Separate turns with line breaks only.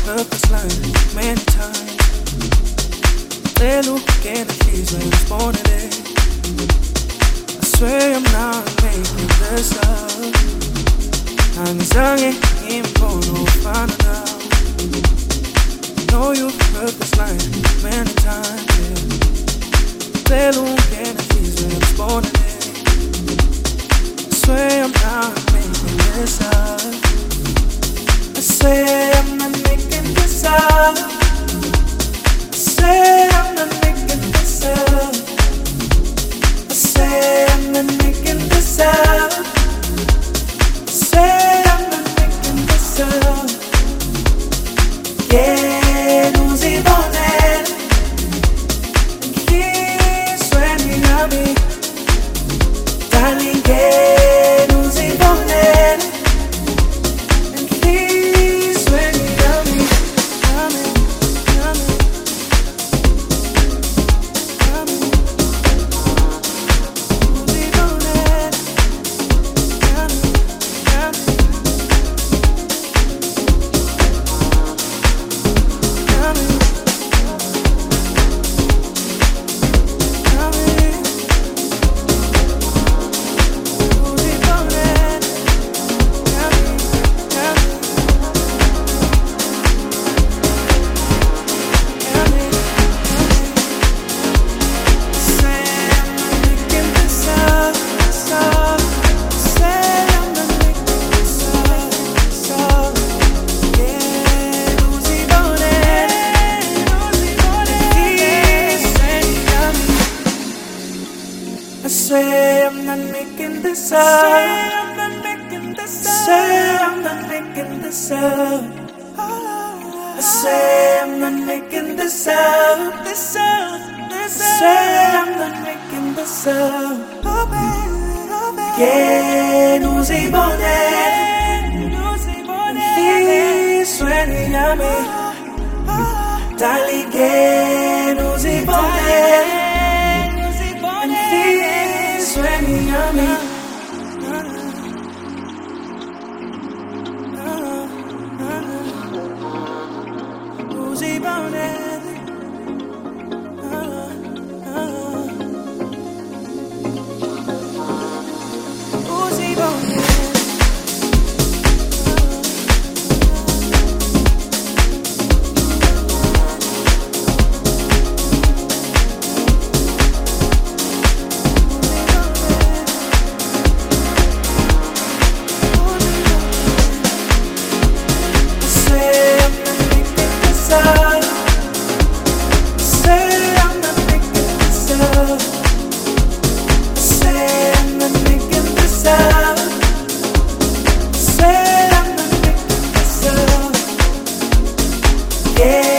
heard this line many times. Lelo que nakis when it's born today. I swear I'm not making this up. Hangizange impono fana now. Know you've heard this line many times. Lelo que nakis when it's born today. I swear I'm not making this up. I say I'm not making this up. I say I'm not making this up. I say I'm not making this up. I say I'm not making this up. Que nos ibonen, que sueñen a mí, darling, que nos ibonen. I say I'm not making this up. Say I'm not making this up. Say I'm not making this up. I say I'm not making this up. Say I'm not making this up. Que nos ibonen, que sueñen a mí, darling, que nos ibonen. Sweating on me. Uzi bonet. Uzi bonet. Yeah.